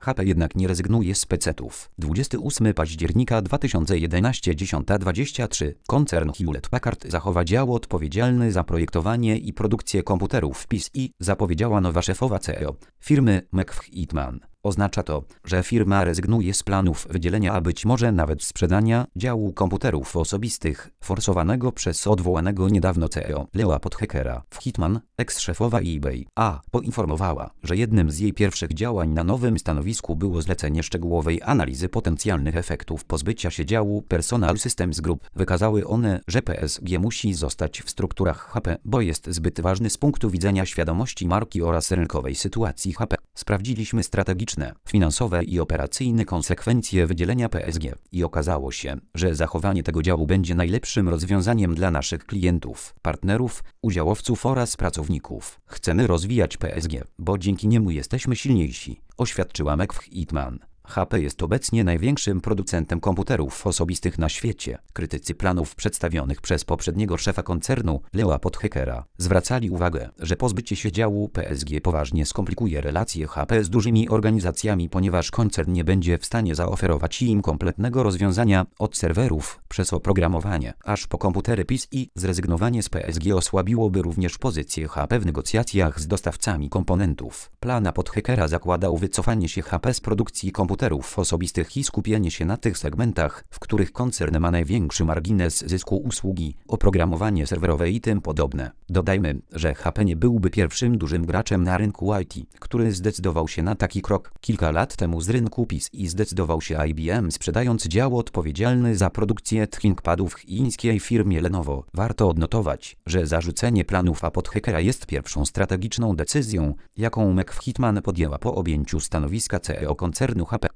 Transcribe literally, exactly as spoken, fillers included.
H P jednak nie rezygnuje z pecetów. dwudziestego ósmego października dwa tysiące jedenastego, dziesiąta dwadzieścia trzy. Koncern Hewlett Packard zachowa dział odpowiedzialny za projektowanie i produkcję komputerów P C I, zapowiedziała nowa szefowa C E O firmy McFeetman. Oznacza to, że firma rezygnuje z planów wydzielenia, a być może nawet sprzedania działu komputerów osobistych, forsowanego przez odwołanego niedawno C E O Lea Podhekera. Hitman, eks-szefowa eBay, A, poinformowała, że jednym z jej pierwszych działań na nowym stanowisku było zlecenie szczegółowej analizy potencjalnych efektów pozbycia się działu Personal Systems Group. Wykazały one, że P S G musi zostać w strukturach H P, bo jest zbyt ważny z punktu widzenia świadomości marki oraz rynkowej sytuacji H P. Sprawdziliśmy strategiczne, finansowe i operacyjne konsekwencje wydzielenia P S G i okazało się, że zachowanie tego działu będzie najlepszym rozwiązaniem dla naszych klientów, partnerów, udziałowców oraz pracowników. Chcemy rozwijać P S G, bo dzięki niemu jesteśmy silniejsi, oświadczyła McFeetman. H P jest obecnie największym producentem komputerów osobistych na świecie. Krytycy planów przedstawionych przez poprzedniego szefa koncernu, Lea Podhekera, zwracali uwagę, że pozbycie się działu P S G poważnie skomplikuje relacje H P z dużymi organizacjami, ponieważ koncern nie będzie w stanie zaoferować im kompletnego rozwiązania od serwerów przez oprogramowanie, aż po komputery P C I. Zrezygnowanie z P S G osłabiłoby również pozycję H P w negocjacjach z dostawcami komponentów. Plana Podhekera zakładał wycofanie się H P z produkcji komputerów komputerów osobistych i skupienie się na tych segmentach, w których koncern ma największy margines zysku, usługi, oprogramowanie serwerowe i tym podobne. Dodajmy, że H P nie byłby pierwszym dużym graczem na rynku I T, który zdecydował się na taki krok. Kilka lat temu z rynku P C I zdecydował się I B M, sprzedając dział odpowiedzialny za produkcję ThinkPadów chińskiej firmie Lenovo. Warto odnotować, że zarzucenie planów a Podhekera jest pierwszą strategiczną decyzją, jaką McFeetman podjęła po objęciu stanowiska C E O koncernu H P.